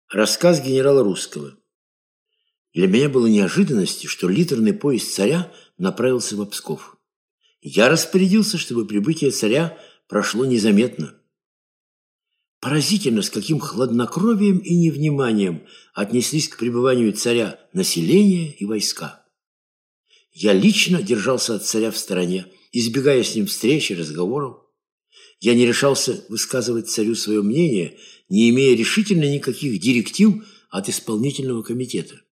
Рассказ генерала Русского. Для меня было неожиданностью, что литерный поезд царя направился в Псков. Я распорядился, чтобы прибытие царя прошло незаметно. Поразительно, с каким хладнокровием и невниманием отнеслись к пребыванию царя население и войска. Я лично держался от царя в стороне, избегая с ним встреч и разговоров. Я не решался высказывать царю свое мнение, не имея решительно никаких директив от исполнительного комитета.